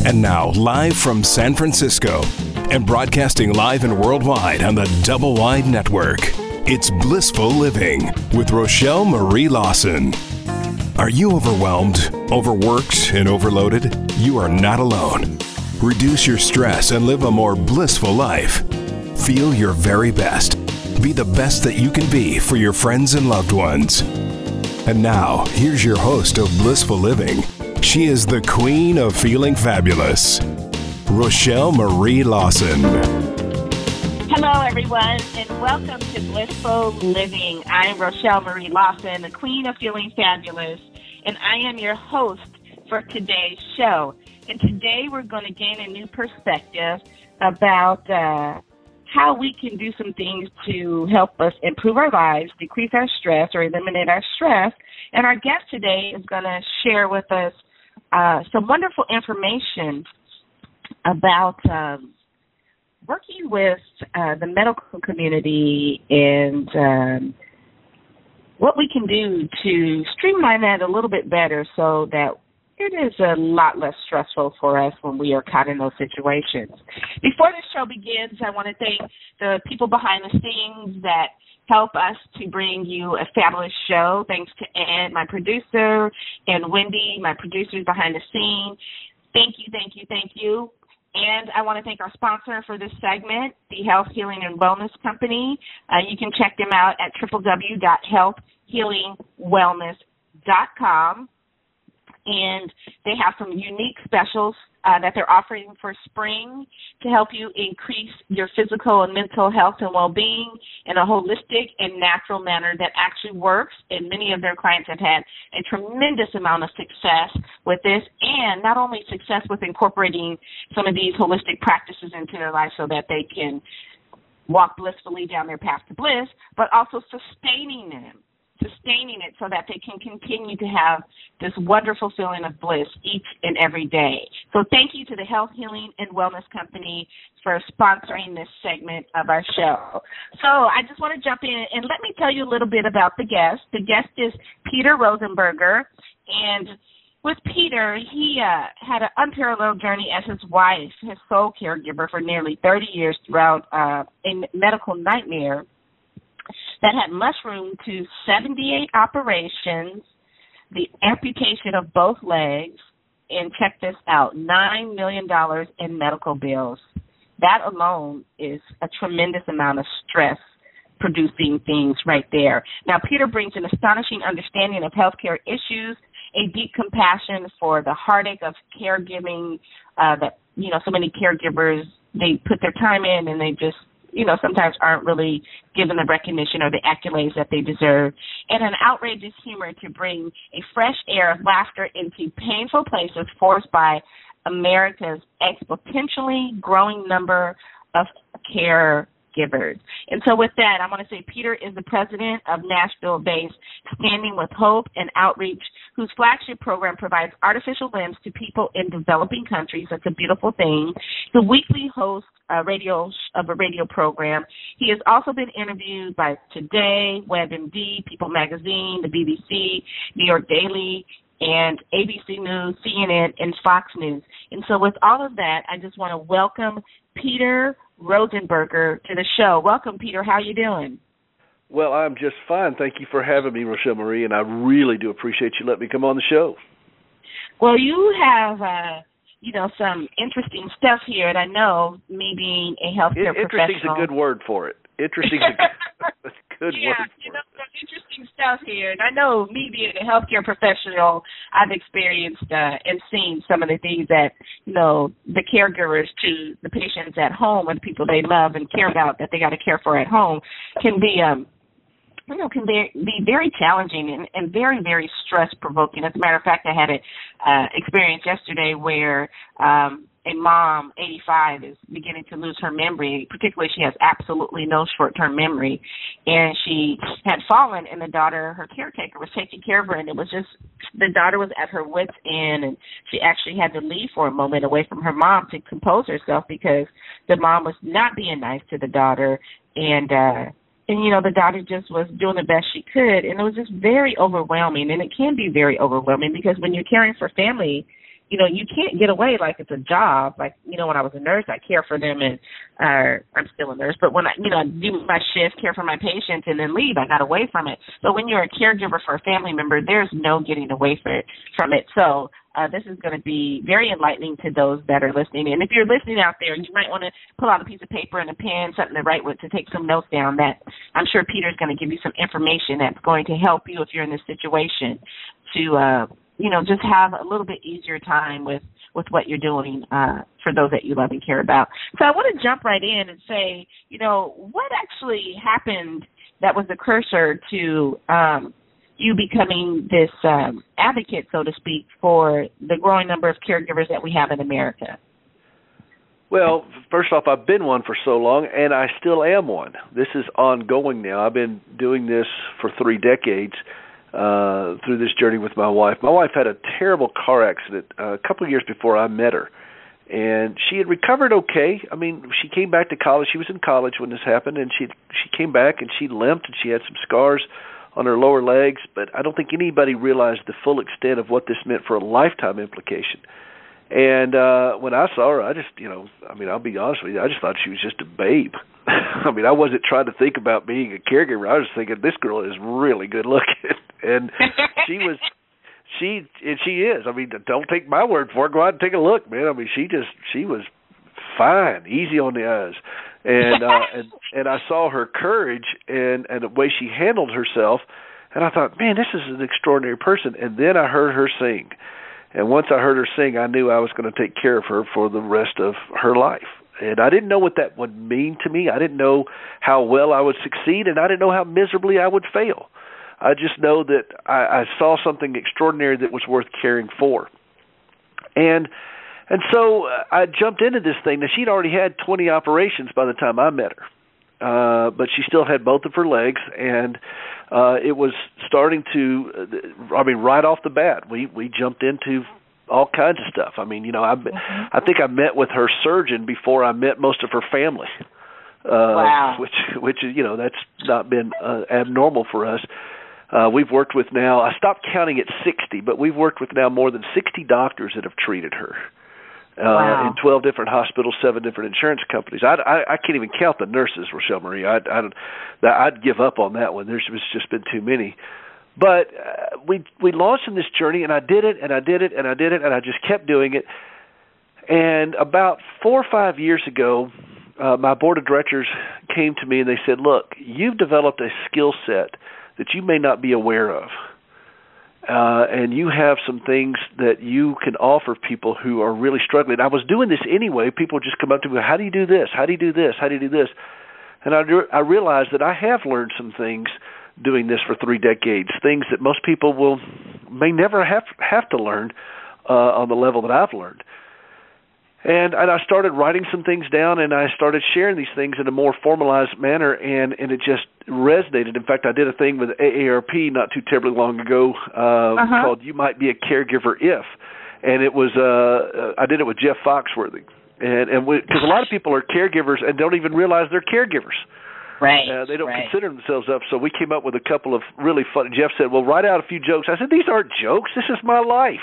And now, live from San Francisco and broadcasting live and worldwide on the Double Wide Network, it's Blissful Living with Rochelle Marie Lawson. Are you overwhelmed, overworked, and overloaded? You are not alone. Reduce your stress and live a more blissful life. Feel your very best. Be the best that you can be for your friends and loved ones. And now, here's your host of Blissful Living. She is the queen of feeling fabulous, Rochelle Marie Lawson. Hello, everyone, and welcome to Blissful Living. I'm Rochelle Marie Lawson, the queen of feeling fabulous, and I am your host for today's show. And today we're going to gain a new perspective about how we can do some things to help us improve our lives, decrease our stress, or eliminate our stress. And our guest today is going to share with us some wonderful information about working with the medical community and what we can do to streamline that a little bit better so that it is a lot less stressful for us when we are caught in those situations. Before this show begins, I want to thank the people behind the scenes that help us to bring you a fabulous show. Thanks to Ed, my producer, and Wendy, my producers behind the scene. Thank you, thank you, thank you. And I want to thank our sponsor for this segment, the Health, Healing, and Wellness Company. You can check them out at www.healthhealingwellness.com. And they have some unique specials that they're offering for spring to help you increase your physical and mental health and well-being in a holistic and natural manner that actually works. And many of their clients have had a tremendous amount of success with this, and not only success with incorporating some of these holistic practices into their life so that they can walk blissfully down their path to bliss, but also sustaining it so that they can continue to have this wonderful feeling of bliss each and every day. So thank you to the Health, Healing, and Wellness Company for sponsoring this segment of our show. So I just want to jump in and let me tell you a little bit about the guest. The guest is Peter Rosenberger, and with Peter, he had an unparalleled journey as his wife, his sole caregiver for nearly 30 years throughout a medical nightmare that had mushroomed to 78 operations, the amputation of both legs, and check this out, $9 million in medical bills. That alone is a tremendous amount of stress producing things right there. Now, Peter brings an astonishing understanding of healthcare issues, a deep compassion for the heartache of caregiving that, so many caregivers, they put their time in and they just sometimes aren't really given the recognition or the accolades that they deserve, and an outrageous humor to bring a fresh air of laughter into painful places forced by America's exponentially growing number of caregivers. And so with that, I want to say Peter is the president of Nashville-based Standing with Hope and Outreach, whose flagship program provides artificial limbs to people in developing countries. That's a beautiful thing. The weekly host of a radio program. He has also been interviewed by Today, WebMD, People Magazine, the BBC, New York Daily, and ABC News, CNN, and Fox News. And so with all of that, I just want to welcome Peter Rosenberger to the show. Welcome, Peter. How are you doing? Well, I'm just fine. Thank you for having me, Rochelle Marie, and I really do appreciate you letting me come on the show. Well, you have some interesting stuff here, and I know me being a healthcare professional. Interesting is a good word for it. Interesting is a good word for it. Some interesting stuff here, and I know me being a healthcare professional, I've experienced and seen some of the things that, the caregivers to the patients at home and the people they love and care about that they got to care for at home can be can be very challenging and very, very stress-provoking. As a matter of fact, I had an experience yesterday where a mom, 85, is beginning to lose her memory. Particularly, she has absolutely no short-term memory. And she had fallen, and her caretaker, was taking care of her, and it was just, the daughter was at her wit's end, and she actually had to leave for a moment away from her mom to compose herself because the mom was not being nice to the daughter, and the daughter just was doing the best she could, and it was just very overwhelming, and it can be very overwhelming because when you're caring for family, you can't get away like it's a job. Like, when I was a nurse, I care for them, and I'm still a nurse, but when I do my shift, care for my patients, and then leave, I got away from it. But when you're a caregiver for a family member, there's no getting away from it. So this is going to be very enlightening to those that are listening. And if you're listening out there, you might want to pull out a piece of paper and a pen, something to write with, to take some notes down. That I'm sure Peter's going to give you some information that's going to help you if you're in this situation to just have a little bit easier time with what you're doing for those that you love and care about. So I want to jump right in and say, what actually happened that was the cursor to you becoming this advocate, so to speak, for the growing number of caregivers that we have in America? Well, first off, I've been one for so long, and I still am one. This is ongoing now. I've been doing this for 3 decades through this journey with my wife. My wife had a terrible car accident a couple of years before I met her, and she had recovered okay. I mean, she came back to college. She was in college when this happened, and she came back, and she limped, and she had some scars on her lower legs, but I don't think anybody realized the full extent of what this meant for a lifetime implication. And when I saw her, I just, I'll be honest with you, I just thought she was just a babe. I mean, I wasn't trying to think about being a caregiver. I was thinking, this girl is really good looking. And she is. I mean, don't take my word for it. Go out and take a look, man. I mean, she was fine, easy on the eyes. And I saw her courage and the way she handled herself, and I thought, man, this is an extraordinary person. And then I heard her sing. And once I heard her sing, I knew I was going to take care of her for the rest of her life. And I didn't know what that would mean to me. I didn't know how well I would succeed, and I didn't know how miserably I would fail. I just know that I saw something extraordinary that was worth caring for. And so I jumped into this thing. Now, she'd already had 20 operations by the time I met her, but she still had both of her legs, and it was starting to, right off the bat, we jumped into all kinds of stuff. I mean, I think I met with her surgeon before I met most of her family. Wow. Which that's not been abnormal for us. We've worked with now, I stopped counting at 60, but we've worked with now more than 60 doctors that have treated her. Wow. In 12 different hospitals, 7 different insurance companies. I can't even count the nurses, Rochelle Marie. I'd give up on that one. There's just been too many. But we launched in this journey, and I did it, and I did it, and I did it, and I just kept doing it. And about 4 or 5 years ago, my board of directors came to me, and they said, look, you've developed a skill set that you may not be aware of. And you have some things that you can offer people who are really struggling. I was doing this anyway. People would just come up to me, how do you do this? How do you do this? How do you do this? And I realized that I have learned some things doing this for 3 decades, things that most people may never have to learn on the level that I've learned. And I started writing some things down, and I started sharing these things in a more formalized manner, and it just resonated. In fact, I did a thing with AARP not too terribly long ago called You Might Be a Caregiver If. And it was I did it with Jeff Foxworthy. And because a lot of people are caregivers and don't even realize they're caregivers. Right. They don't consider themselves up. So we came up with a couple of really fun. Jeff said, well, write out a few jokes. I said, these aren't jokes. This is my life.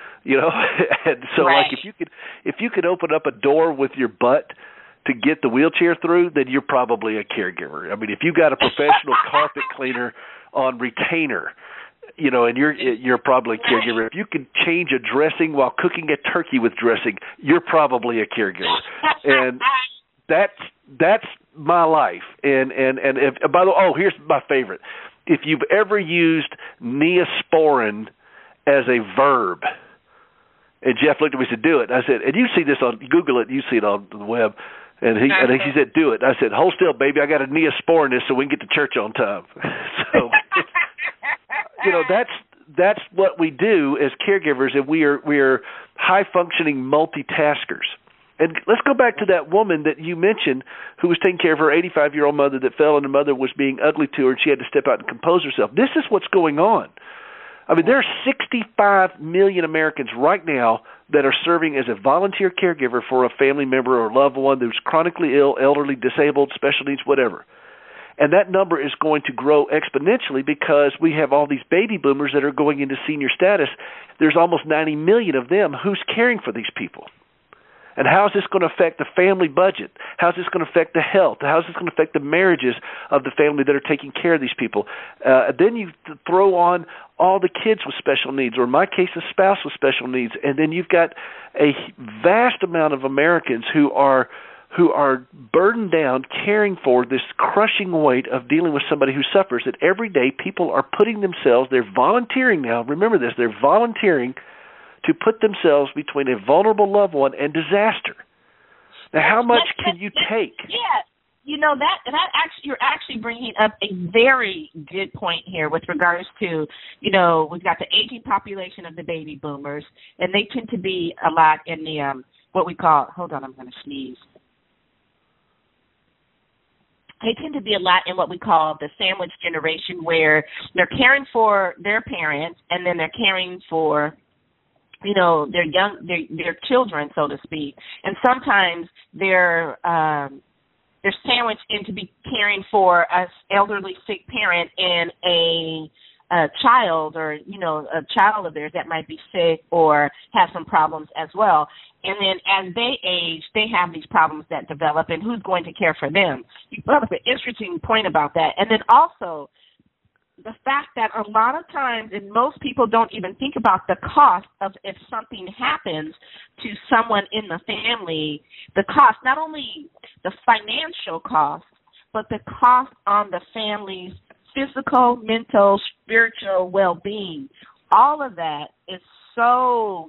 And so like if you could open up a door with your butt to get the wheelchair through, then you're probably a caregiver. I mean, if you got a professional carpet cleaner on retainer, and you're probably a caregiver. If you can change a dressing while cooking a turkey with dressing, you're probably a caregiver. And that's my life. And if, by the way, here's my favorite. If you've ever used Neosporin as a verb, and Jeff looked at me and said, do it. I said, and you see this Google it, you see it on the web. And he said, do it. I said, hold still, baby. I got a Neosporin this so we can get to church on time. So, that's what we do as caregivers, and we are high-functioning multitaskers. And let's go back to that woman that you mentioned who was taking care of her 85-year-old mother that fell, and the mother was being ugly to her, and she had to step out and compose herself. This is what's going on. I mean, there are 65 million Americans right now that are serving as a volunteer caregiver for a family member or loved one who's chronically ill, elderly, disabled, special needs, whatever. And that number is going to grow exponentially because we have all these baby boomers that are going into senior status. There's almost 90 million of them. Who's caring for these people? And how is this going to affect the family budget? How is this going to affect the health? How is this going to affect the marriages of the family that are taking care of these people? Then you throw on all the kids with special needs, or in my case, a spouse with special needs, and then you've got a vast amount of Americans who are burdened down caring for this crushing weight of dealing with somebody who suffers. That every day people are putting themselves, they're volunteering now, remember this, they're volunteering to put themselves between a vulnerable loved one and disaster. Now, how much can you take? Yeah, you know, that actually, you're actually bringing up a very good point here with regards to, you know, we've got the aging population of the baby boomers, and they tend to be a lot in the what we call, hold on, I'm going to sneeze. They tend to be a lot in what we call the sandwich generation, where they're caring for their parents and then they're caring for, you know, their children, so to speak, and sometimes they're sandwiched into be caring for an elderly sick parent and a child, or, you know, a child of theirs that might be sick or have some problems as well. And then as they age, they have these problems that develop, and who's going to care for them? You brought up an interesting point about that. And then also the fact that a lot of times, and most people don't even think about the cost of if something happens to someone in the family, the cost, not only the financial cost, but the cost on the family's physical, mental, spiritual well-being. All of that is so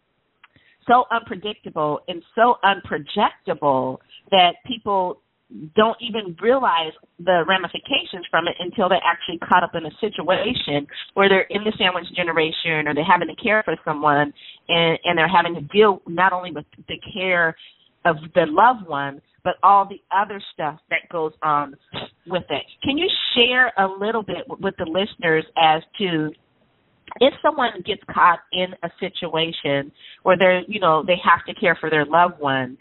unpredictable and so unprojectable that people don't even realize the ramifications from it until they're actually caught up in a situation where they're in the sandwich generation, or they're having to care for someone, and they're having to deal not only with the care of the loved one, but all the other stuff that goes on with it. Can you share a little bit with the listeners as to, if someone gets caught in a situation where they have to care for their loved one,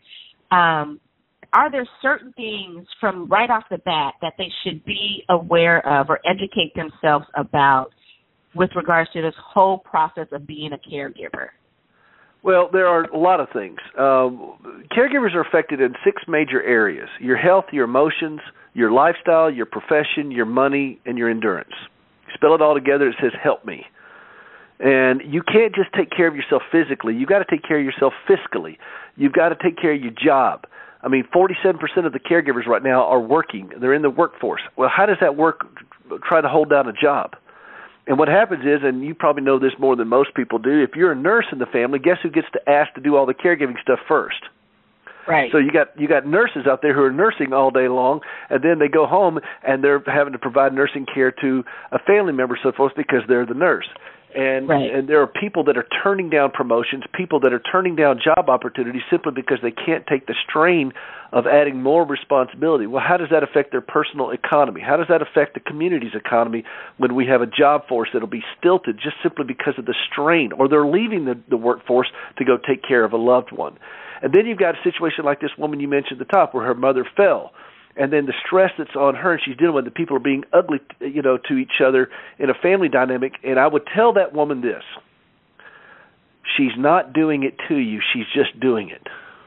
are there certain things from right off the bat that they should be aware of or educate themselves about with regards to this whole process of being a caregiver? Well, there are a lot of things. Caregivers are affected in 6 major areas: your health, your emotions, your lifestyle, your profession, your money, and your endurance. You spell it all together, it says help me. And you can't just take care of yourself physically. You've got to take care of yourself fiscally. You've got to take care of your job. I mean, 47% of the caregivers right now are working. They're in the workforce. Well, how does that work? Try to hold down a job. And what happens is, and you probably know this more than most people do, if you're a nurse in the family, guess who gets to ask to do all the caregiving stuff first? Right. So you got nurses out there who are nursing all day long, and then they go home and they're having to provide nursing care to a family member, so forth, because they're the nurse. And right. And there are people that are turning down promotions, people that are turning down job opportunities simply because they can't take the strain of adding more responsibility. Well, how does that affect their personal economy? How does that affect the community's economy when we have a job force that'll be stilted just simply because of the strain, or they're leaving the workforce to go take care of a loved one? And then you've got a situation like this woman you mentioned at the top where her mother fell. And then the stress that's on her, and she's dealing with, the people are being ugly, to each other in a family dynamic. And I would tell that woman this: she's not doing it to you, she's just doing it.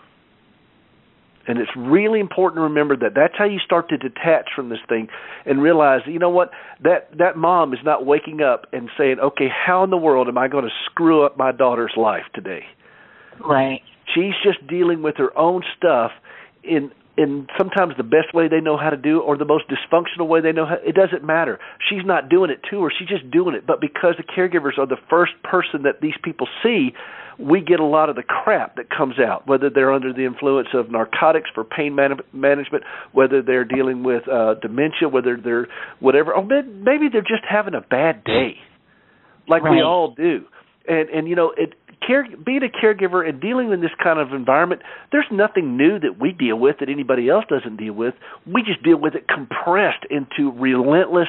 And it's really important to remember that. That's how you start to detach from this thing and realize, you know what, that mom is not waking up and saying, okay, how in the world am I going to screw up my daughter's life today? Right. She's just dealing with her own stuff in sometimes the best way they know how to do, or the most dysfunctional way they know how. It doesn't matter. She's not doing it to her. She's just doing it. But because the caregivers are the first person that these people see, we get a lot of the crap that comes out, whether they're under the influence of narcotics for pain management, whether they're dealing with dementia, whether they're whatever. Or maybe they're just having a bad day, like right. we all do. And being a caregiver and dealing in this kind of environment, there's nothing new that we deal with that anybody else doesn't deal with. We just deal with it compressed into relentless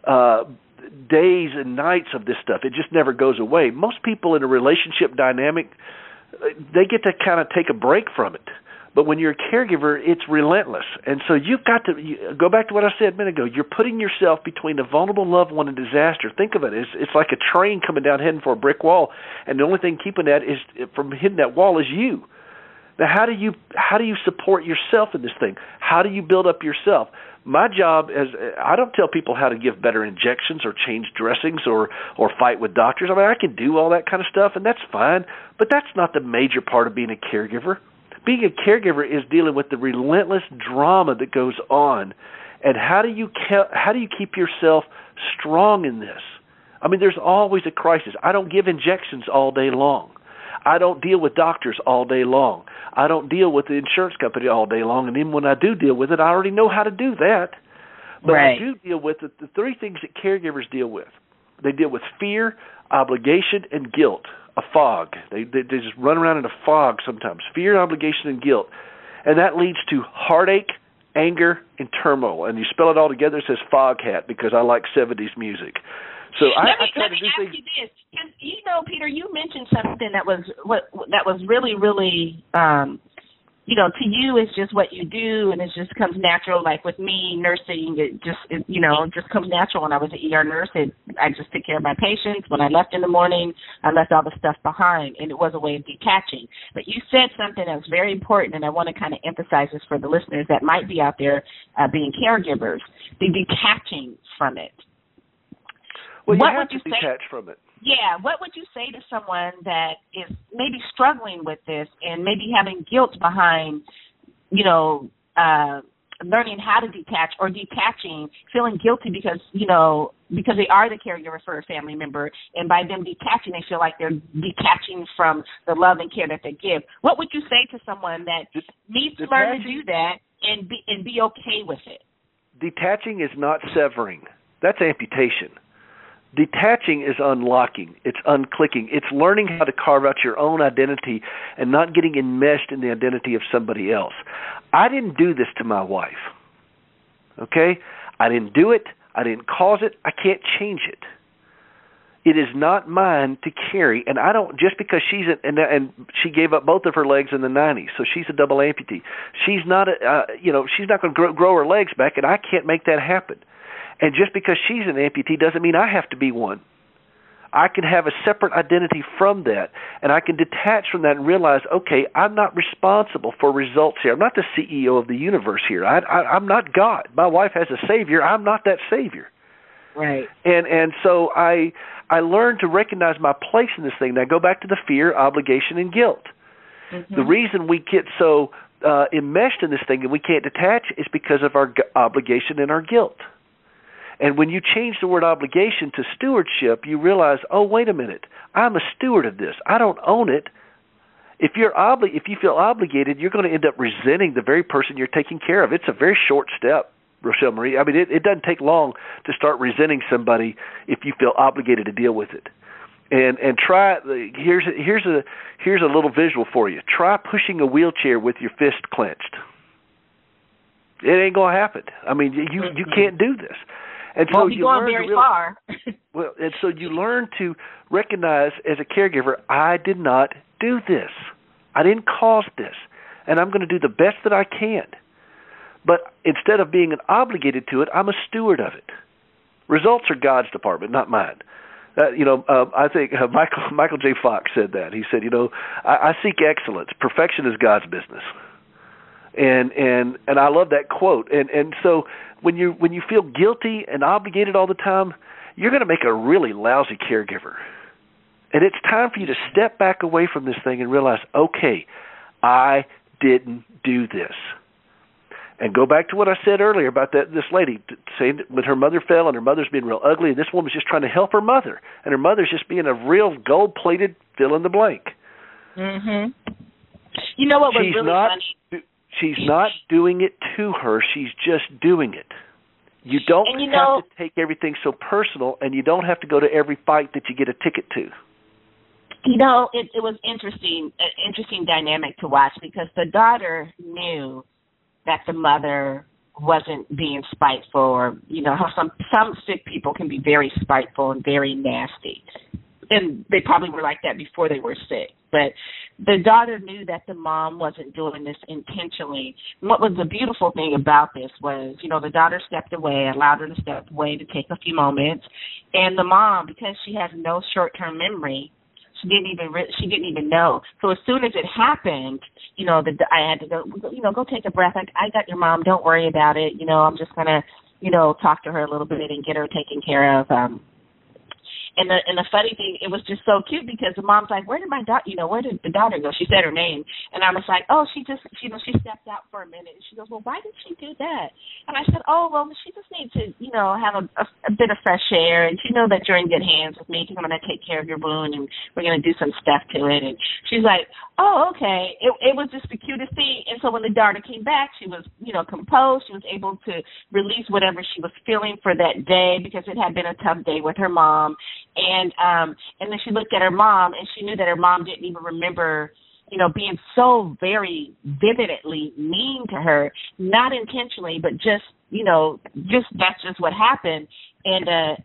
days and nights of this stuff. It just never goes away. Most people in a relationship dynamic, they get to kind of take a break from it. But when you're a caregiver, it's relentless. And so you've got to go back to what I said a minute ago. You're putting yourself between a vulnerable loved one and disaster. Think of it. It's like a train coming down heading for a brick wall, and the only thing keeping that is from hitting that wall is you. Now, how do you support yourself in this thing? How do you build up yourself? My job I don't tell people how to give better injections or change dressings or fight with doctors. I mean, I can do all that kind of stuff, and that's fine, but that's not the major part of being a caregiver. Being a caregiver is dealing with the relentless drama that goes on, and how do you keep yourself strong in this? I mean, there's always a crisis. I don't give injections all day long. I don't deal with doctors all day long. I don't deal with the insurance company all day long, and then when I do deal with it, I already know how to do that. But right. I do deal with the three things that caregivers deal with. They deal with fear, obligation, and guilt, a fog. They just run around in a fog sometimes, fear, obligation, and guilt. And that leads to heartache, anger, and turmoil. And you spell it all together, it says fog hat, because I like 70s music. So I try to do things. Let me ask you this. Because, Peter, you mentioned something that was really, really, to you it's just what you do, and it just comes natural. Like with me, nursing, it just comes natural. When I was an ER nurse, I just took care of my patients. When I left in the morning, I left all the stuff behind, and it was a way of detaching. But you said something that was very important, and I want to kind of emphasize this for the listeners that might be out there being caregivers, the detaching from it. Well, you have to detach from it. Yeah, what would you say to someone that is maybe struggling with this and maybe having guilt behind, learning how to detach or detaching, feeling guilty because they are the caregiver for a family member, and by them detaching, they feel like they're detaching from the love and care that they give. What would you say to someone that needs to learn to do that and be okay with it? Detaching is not severing. That's amputation. Detaching is unlocking. It's unclicking. It's learning how to carve out your own identity and not getting enmeshed in the identity of somebody else. I didn't do this to my wife, okay? I didn't do it. I didn't cause it. I can't change it. It is not mine to carry, and I don't, just because and she gave up both of her legs in the 90s, so she's a double amputee. She's not, she's not going to grow her legs back, and I can't make that happen. And just because she's an amputee doesn't mean I have to be one. I can have a separate identity from that, and I can detach from that and realize, okay, I'm not responsible for results here. I'm not the CEO of the universe here. I'm not God. My wife has a Savior. I'm not that Savior. Right. And so I learned to recognize my place in this thing. Now, go back to the fear, obligation, and guilt. Mm-hmm. The reason we get so enmeshed in this thing and we can't detach is because of our obligation and our guilt. And when you change the word obligation to stewardship, you realize, oh, wait a minute, I'm a steward of this. I don't own it. If you feel obligated, you're going to end up resenting the very person you're taking care of. It's a very short step, Rochelle Marie. I mean, it doesn't take long to start resenting somebody if you feel obligated to deal with it. And try. Here's a little visual for you. Try pushing a wheelchair with your fist clenched. It ain't going to happen. I mean, you can't do this. And so you learn very far. Well, and so you learn to recognize as a caregiver, I did not do this. I didn't cause this, and I'm going to do the best that I can. But instead of being obligated to it, I'm a steward of it. Results are God's department, not mine. I think Michael J. Fox said that. He said, I seek excellence. Perfection is God's business. And I love that quote. And so when you feel guilty and obligated all the time, you're going to make a really lousy caregiver. And it's time for you to step back away from this thing and realize, okay, I didn't do this. And go back to what I said earlier about this lady saying that when her mother fell and her mother's being real ugly, and this woman's just trying to help her mother, and her mother's just being a real gold-plated fill-in-the-blank. Mm-hmm. You know what was really funny? She's not doing it to her. She's just doing it. You don't have to take everything so personal, and you don't have to go to every fight that you get a ticket to. It was an interesting dynamic to watch, because the daughter knew that the mother wasn't being spiteful, or how some sick people can be very spiteful and very nasty, and they probably were like that before they were sick. But the daughter knew that the mom wasn't doing this intentionally. And what was the beautiful thing about this was, the daughter stepped away, allowed her to step away to take a few moments, and the mom, because she has no short-term memory, she didn't even know. So as soon as it happened, I had to go take a breath. I got your mom. Don't worry about it. I'm just gonna, talk to her a little bit and get her taken care of. And the funny thing, it was just so cute because the mom's like, where did the daughter go? She said her name. And I was like, oh, she stepped out for a minute. And she goes, well, why did she do that? And I said, oh, well, she just needs to, have a bit of fresh air. And she know that you're in good hands with me because I'm going to take care of your wound and we're going to do some stuff to it. And she's like, oh, okay. It was just the cutest thing. And so when the daughter came back, she was, composed. She was able to release whatever she was feeling for that day because it had been a tough day with her mom. And then she looked at her mom, and she knew that her mom didn't even remember, being so very vividly mean to her, not intentionally, but just that's just what happened. And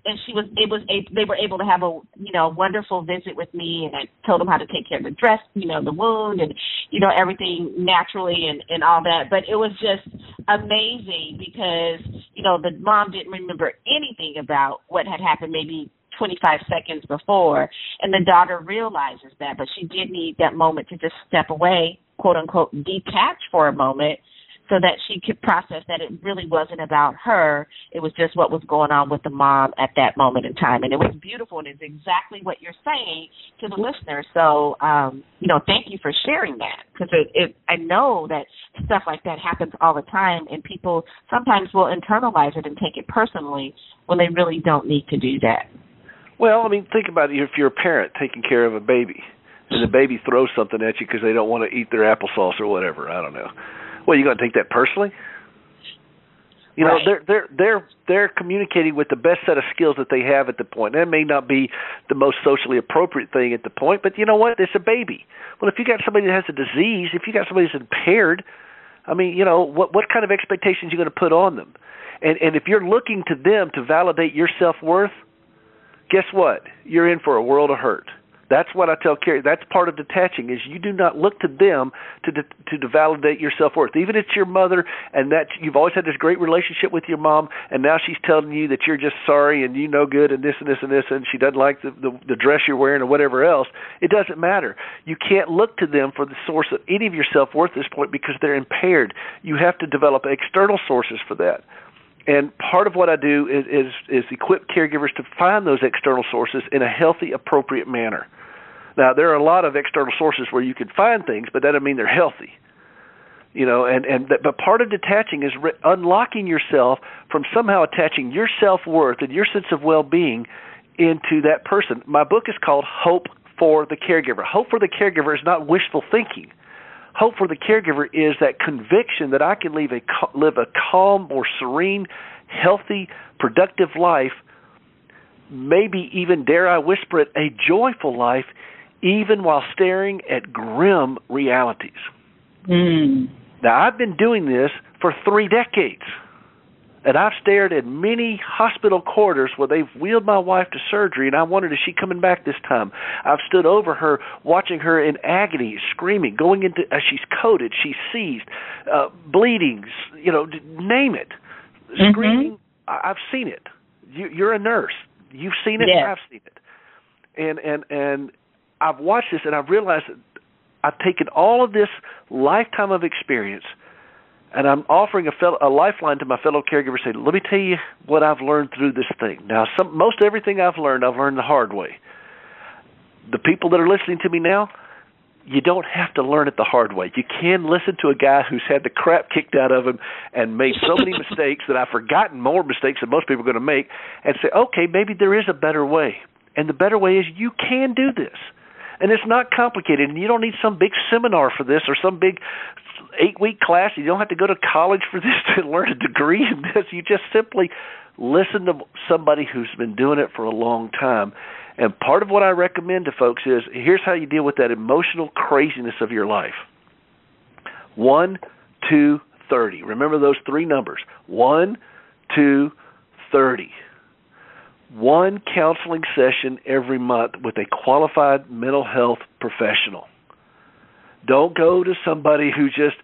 they were able to have a wonderful visit with me, and I told them how to take care of the dress, the wound, and everything naturally and all that. But it was just amazing because the mom didn't remember anything about what had happened maybe 25 seconds before, and the daughter realizes that, but she did need that moment to just step away, quote unquote, detach for a moment, so that she could process that it really wasn't about her. It was just what was going on with the mom at that moment in time. And it was beautiful, and it's exactly what you're saying to the listener. So, thank you for sharing that, because I know that stuff like that happens all the time, and people sometimes will internalize it and take it personally when they really don't need to do that. Well, think about it. If you're a parent taking care of a baby, and the baby throws something at you because they don't want to eat their applesauce or whatever, I don't know. Well, you going to take that personally? Right. They're communicating with the best set of skills that they have at the point. That may not be the most socially appropriate thing at the point, but you know what? It's a baby. Well, if you got somebody that has a disease, if you got somebody that's impaired, what kind of expectations are you going to put on them? And if you're looking to them to validate your self-worth, guess what? You're in for a world of hurt. That's what I tell Carrie. That's part of detaching, is you do not look to them to validate your self-worth. Even if it's your mother, and that you've always had this great relationship with your mom, and now she's telling you that you're just sorry and you no good and this and this and this, and she doesn't like the dress you're wearing or whatever else. It doesn't matter. You can't look to them for the source of any of your self-worth at this point because they're impaired. You have to develop external sources for that. And part of what I do is equip caregivers to find those external sources in a healthy, appropriate manner. Now, there are a lot of external sources where you can find things, but that doesn't mean they're healthy. But part of detaching is unlocking yourself from somehow attaching your self-worth and your sense of well-being into that person. My book is called Hope for the Caregiver. Hope for the Caregiver is not wishful thinking. Hope for the caregiver is that conviction that I can live a calm, more serene, healthy, productive life, maybe even, dare I whisper it, a joyful life, even while staring at grim realities. Now, I've been doing this for 3 decades, and I've stared at many hospital corridors where they've wheeled my wife to surgery, and I wondered, is she coming back this time? I've stood over her, watching her in agony, screaming, going into, as she's coded, she's seized, bleeding, name it, screaming. I've seen it. You're a nurse. You've seen it. Yeah. I've seen it. And I've watched this, and I've realized that I've taken all of this lifetime of experience, and I'm offering a lifeline to my fellow caregivers. Say, let me tell you what I've learned through this thing. Now, most everything I've learned the hard way. The people that are listening to me now, you don't have to learn it the hard way. You can listen to a guy who's had the crap kicked out of him and made so many mistakes that I've forgotten more mistakes than most people are going to make, and say, okay, maybe there is a better way. And the better way is you can do this. And it's not complicated, and you don't need some big seminar for this or some big 8-week class. You don't have to go to college for this to learn a degree in this. You just simply listen to somebody who's been doing it for a long time. And part of what I recommend to folks is, here's how you deal with that emotional craziness of your life. 1, 2, 30. Remember those 3 numbers. 1, 2, 30. 1 counseling session every month with a qualified mental health professional. Don't go to somebody who just,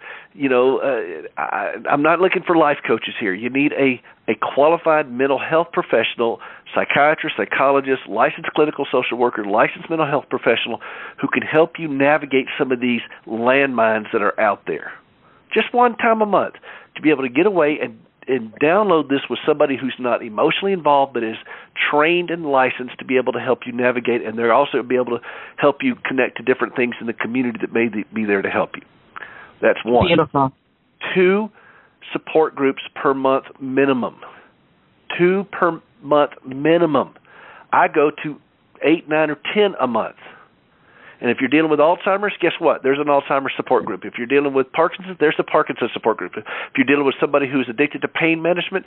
I'm not looking for life coaches here. You need a qualified mental health professional, psychiatrist, psychologist, licensed clinical social worker, licensed mental health professional who can help you navigate some of these landmines that are out there. Just one time a month to be able to get away and download this with somebody who's not emotionally involved but is trained and licensed to be able to help you navigate, and they'll also be able to help you connect to different things in the community that may be there to help you. That's one. Beautiful. 2 support groups per month minimum. 2 per month minimum. I go to 8, 9, or 10 a month. And if you're dealing with Alzheimer's, guess what? There's an Alzheimer's support group. If you're dealing with Parkinson's, there's a Parkinson's support group. If you're dealing with somebody who's addicted to pain management,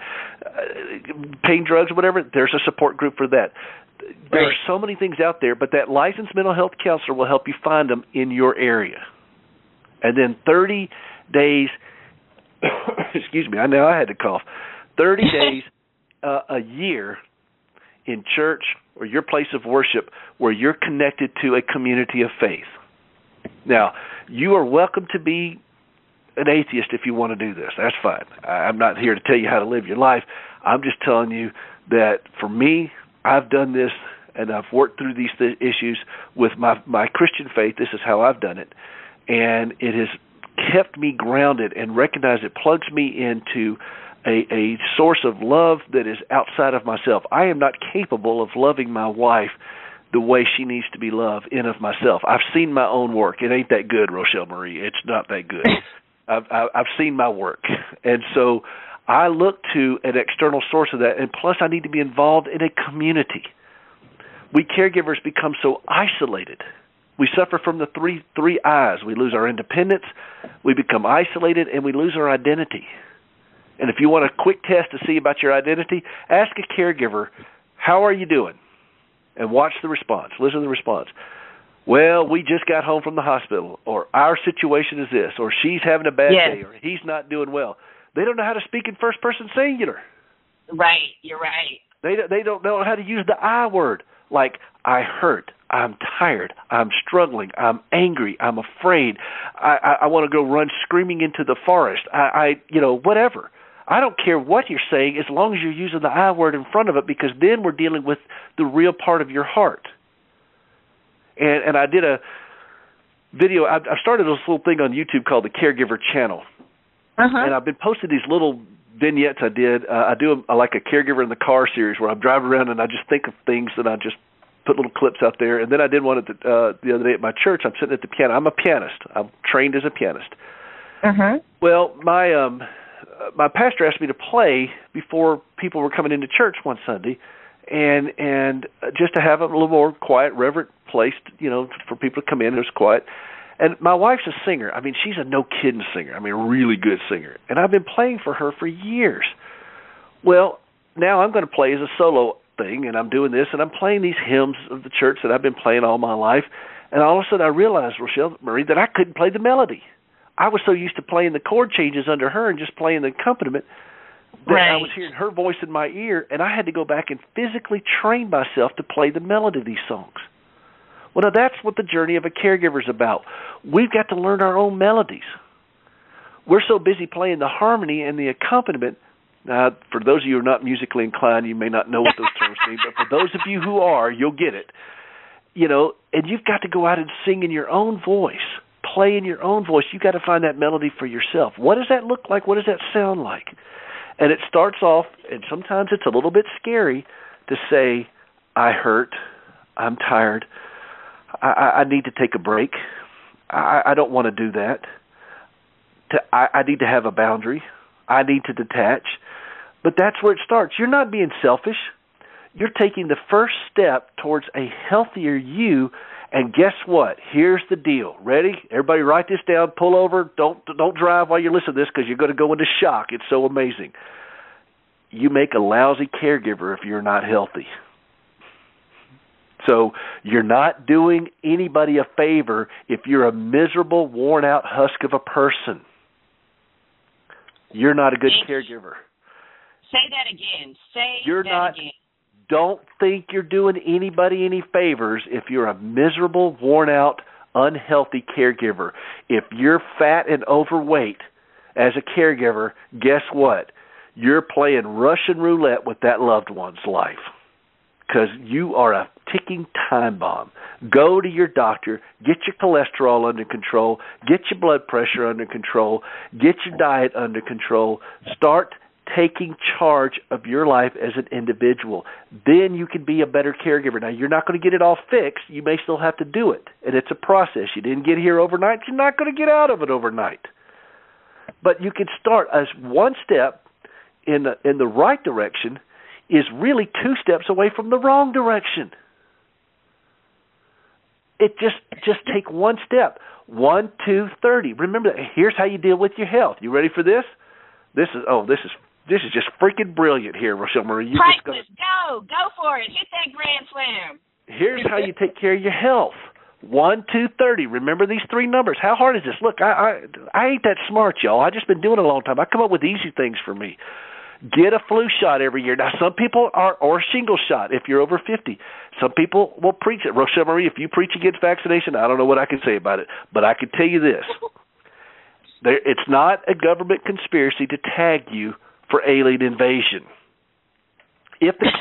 pain drugs, whatever, there's a support group for that. There are so many things out there, but that licensed mental health counselor will help you find them in your area. And then 30 days, excuse me, I know I had to cough, 30 days a year in church or your place of worship where you're connected to a community of faith. Now, you are welcome to be an atheist if you want to do this. That's fine. I'm not here to tell you how to live your life. I'm just telling you that for me, I've done this and I've worked through these issues with my Christian faith. This is how I've done it. And it has kept me grounded and recognized it plugs me into a source of love that is outside of myself. I am not capable of loving my wife the way she needs to be loved in of myself. I've seen my own work. It ain't that good, Rochelle Marie. It's not that good. I've seen my work. And so I look to an external source of that, and plus I need to be involved in a community. We caregivers become so isolated. We suffer from the three I's. We lose our independence, we become isolated, and we lose our identity. And if you want a quick test to see about your identity, ask a caregiver, how are you doing? And watch the response. Listen to the response. Well, we just got home from the hospital, or our situation is this, or she's having a bad day, or he's not doing well. They don't know how to speak in first person singular. Right, you're right. They don't know how to use the I word, like I hurt, I'm tired, I'm struggling, I'm angry, I'm afraid, I want to go run screaming into the forest, whatever. I don't care what you're saying as long as you're using the I word in front of it, because then we're dealing with the real part of your heart. And I did a video. I started this little thing on YouTube called the Caregiver Channel. And I've been posting these little vignettes I did. I do like a Caregiver in the Car series where I'm driving around and I just think of things and I just put little clips out there. And then I did one at the other day at my church. I'm sitting at the piano. I'm a pianist. I'm trained as a pianist. Well, my pastor asked me to play before people were coming into church one Sunday, and just to have a little more quiet, reverent place, for people to come in. It was quiet. And my wife's a singer. I mean, she's a no-kidding singer. I mean, a really good singer. And I've been playing for her for years. Well, now I'm going to play as a solo thing, and I'm doing this, and I'm playing these hymns of the church that I've been playing all my life. And all of a sudden I realized, Rochelle Marie, that I couldn't play the melody. I was so used to playing the chord changes under her and just playing the accompaniment that I was hearing her voice in my ear, and I had to go back and physically train myself to play the melody of these songs. Well, now that's what the journey of a caregiver is about. We've got to learn our own melodies. We're so busy playing the harmony and the accompaniment. Now, for those of you who are not musically inclined, you may not know what those terms mean, but for those of you who are, you'll get it. And you've got to go out and sing in your own voice, play in your own voice. You've got to find that melody for yourself. What does that look like? What does that sound like? And it starts off, and sometimes it's a little bit scary to say, I hurt, I'm tired, I need to take a break, I don't want to do that, I need to have a boundary, I need to detach. But that's where it starts. You're not being selfish. You're taking the first step towards a healthier you. And guess what? Here's the deal. Ready? Everybody write this down. Pull over. Don't drive while you listen to this, because you're going to go into shock. It's so amazing. You make a lousy caregiver if you're not healthy. So you're not doing anybody a favor if you're a miserable, worn-out husk of a person. You're not a good caregiver. Say that again. Again. Don't think you're doing anybody any favors if you're a miserable, worn-out, unhealthy caregiver. If you're fat and overweight as a caregiver, guess what? You're playing Russian roulette with that loved one's life because you are a ticking time bomb. Go to your doctor, get your cholesterol under control, get your blood pressure under control, get your diet under control, start taking charge of your life as an individual. Then you can be a better caregiver. Now, you're not going to get it all fixed. You may still have to do it, and it's a process. You didn't get here overnight. You're not going to get out of it overnight. But you can start as one step in the right direction is really 2 steps away from the wrong direction. It just take one step. 1, 2, 30. Remember that. Here's how you deal with your health. You ready for this? This is just freaking brilliant here, Rochelle Marie. Priceless. Go for it. Hit that grand slam. Here's how you take care of your health. 1, 2, 30. Remember these 3 numbers. How hard is this? Look, I ain't that smart, y'all. I just been doing it a long time. I come up with easy things for me. Get a flu shot every year. Now, some people or a shingle shot if you're over 50. Some people will preach it. Rochelle Marie, if you preach against vaccination, I don't know what I can say about it. But I can tell you this. It's not a government conspiracy to tag you for alien invasion. If the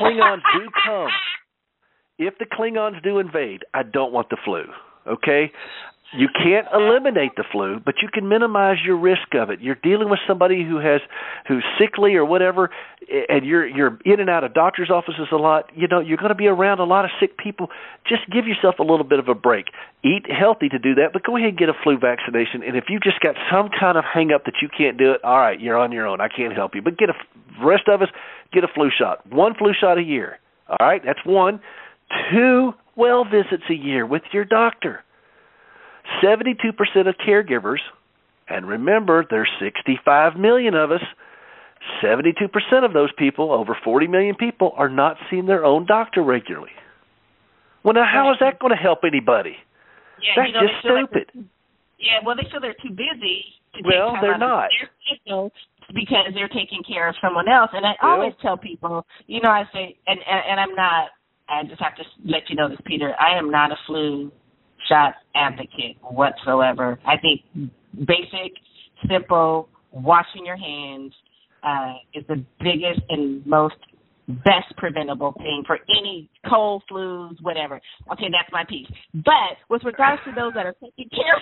Klingons do invade, I don't want the flu, okay? You can't eliminate the flu, but you can minimize your risk of it. You're dealing with somebody who's sickly or whatever, and you're in and out of doctor's offices a lot. You know, you're going to be around a lot of sick people. Just give yourself a little bit of a break. Eat healthy to do that, but go ahead and get a flu vaccination. And if you just got some kind of hang-up that you can't do it, all right, you're on your own. I can't help you. But rest of us, get a flu shot. 1 flu shot a year. All right, that's 1. 2 well visits a year with your doctor. 72% of caregivers, and remember, there's 65 million of us, 72% of those people, over 40 million people, are not seeing their own doctor regularly. Well, now, how is that going to help anybody? Yeah, that's just stupid. They feel they're too busy to take time they're out not. Of their schedule because they're taking care of someone else. And I always tell people, I say, and I'm not, I just have to let you know this, Peter, I am not a flu shot advocate whatsoever. I think basic, simple, washing your hands is the biggest and most best preventable thing for any cold, flus, whatever. Okay, that's my piece. But with regards to those that are taking care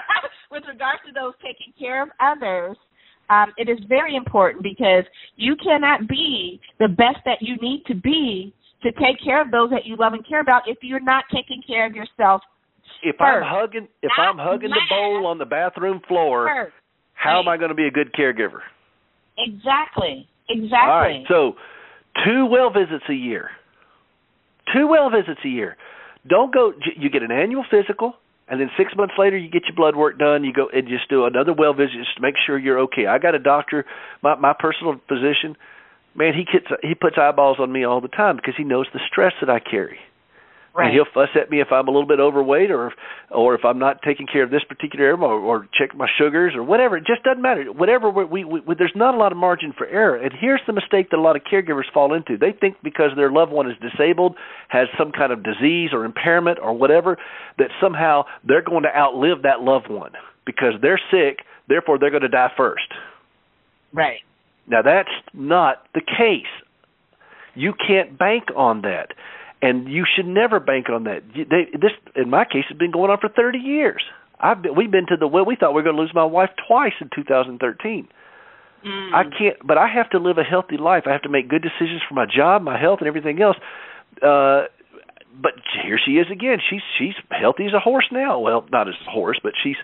of others, it is very important because you cannot be the best that you need to be to take care of those that you love and care about if you're not taking care of yourself. If I'm hugging the bowl on the bathroom floor, how am I going to be a good caregiver? Exactly. All right, so 2 well visits a year. 2 well visits a year. Don't go. You get an annual physical, and then 6 months later you get your blood work done. You go and just do another well visit just to make sure you're okay. I got a doctor, my personal physician. Man, he puts eyeballs on me all the time because he knows the stress that I carry. Right. And he'll fuss at me if I'm a little bit overweight or if I'm not taking care of this particular area or check my sugars or whatever. It just doesn't matter. Whatever we there's not a lot of margin for error. And here's the mistake that a lot of caregivers fall into. They think because their loved one is disabled, has some kind of disease or impairment or whatever, that somehow they're going to outlive that loved one because they're sick, therefore they're going to die first. Right. Now, that's not the case. You can't bank on that. And you should never bank on that. This, in my case, has been going on for 30 years. We've been to we thought we were going to lose my wife twice in 2013. I can't, but I have to live a healthy life. I have to make good decisions for my job, my health, and everything else. But here she is again. She's healthy as a horse now. Well, not as a horse, but she's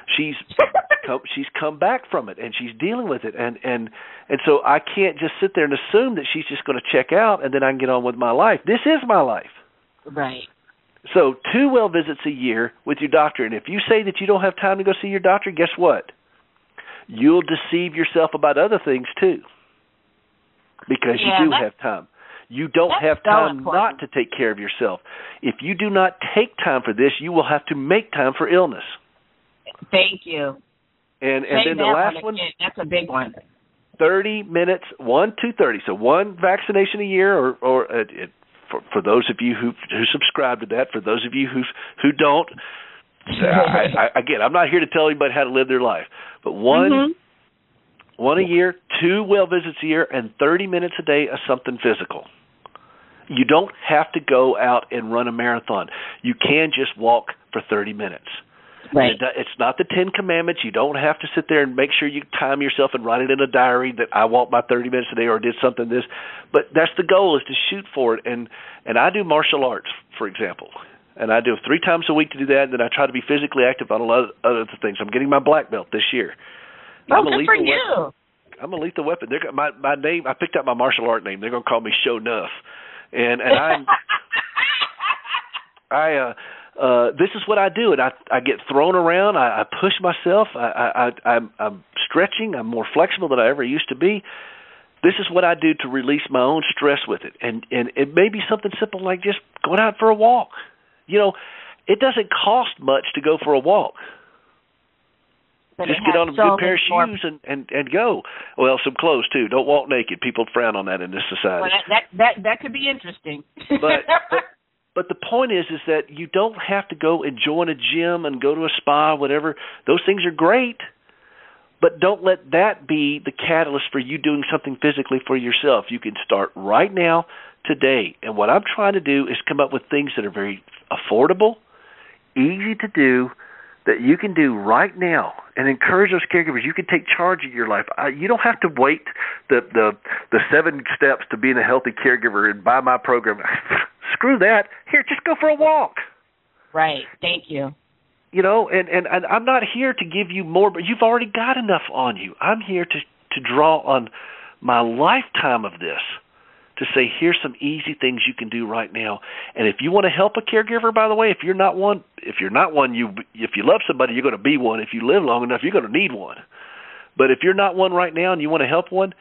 come back from it, and she's dealing with it, and so I can't just sit there and assume that she's just going to check out and then I can get on with my life. This is my life. Right. So 2 well visits a year with your doctor, and if you say that you don't have time to go see your doctor, guess what? You'll deceive yourself about other things too, because you do have time. You don't have time not to take care of yourself. If you do not take time for this, you will have to make time for illness. Thank you. And then the last one, that's a big one. 30 minutes, 1, 2, 30. So 1 vaccination a year, or for those of you who subscribe to that. For those of you who don't, Again, I'm not here to tell anybody how to live their life, but one a year, 2 well visits a year, and 30 minutes a day of something physical. You don't have to go out and run a marathon. You can just walk for 30 minutes. Right. It's not the 10 Commandments. You don't have to sit there and make sure you time yourself and write it in a diary that I walked my 30 minutes a day or did something this. But that's the goal, is to shoot for it. And I do martial arts, for example. And I do 3 times a week to do that, and then I try to be physically active on a lot of other things. I'm getting my black belt this year. Oh, good for you. I'm a lethal weapon. My name, I picked out my martial art name. They're going to call me Show Nuff. And I'm this is what I do, and I get thrown around. I push myself. I'm stretching. I'm more flexible than I ever used to be. This is what I do to release my own stress with it, and it may be something simple like just going out for a walk. You know, it doesn't cost much to go for a walk. But just get on a good pair of shoes and go. Well, some clothes too. Don't walk naked. People frown on that in this society. Well, that could be interesting. But the point is that you don't have to go and join a gym and go to a spa, whatever. Those things are great, but don't let that be the catalyst for you doing something physically for yourself. You can start right now, today. And what I'm trying to do is come up with things that are very affordable, easy to do, that you can do right now, and encourage those caregivers. You can take charge of your life. You don't have to wait the 7 steps to being a healthy caregiver and buy my program. Screw that. Here, just go for a walk. Right. Thank you. You know, and I'm not here to give you more, but you've already got enough on you. I'm here to draw on my lifetime of this to say, here's some easy things you can do right now. And if you want to help a caregiver, by the way, if you're not one, if you love somebody, you're going to be one. If you live long enough, you're going to need one. But if you're not one right now and you want to help one,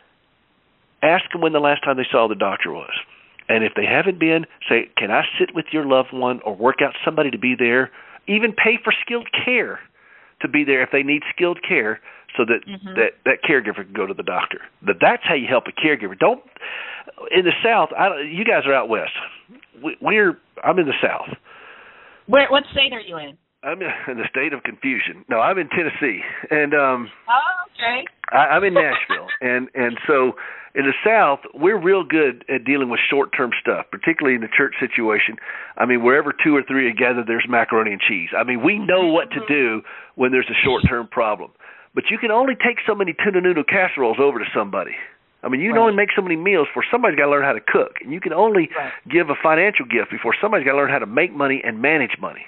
ask them when the last time they saw the doctor was. And if they haven't been, say, can I sit with your loved one or work out somebody to be there, even pay for skilled care to be there if they need skilled care, so that that caregiver can go to the doctor. That's how you help a caregiver. Don't, in the South, you guys are out west. I'm in the South. What state are you in? I'm in the state of confusion. No, I'm in Tennessee, and okay. I'm in Nashville, and so in the South, we're real good at dealing with short-term stuff, particularly in the church situation. I mean, wherever 2 or 3 are gathered, there's macaroni and cheese. I mean, we know what to do when there's a short-term problem. But you can only take so many tuna noodle casseroles over to somebody. I mean, you can only make so many meals before somebody's got to learn how to cook. And you can only give a financial gift before somebody's got to learn how to make money and manage money.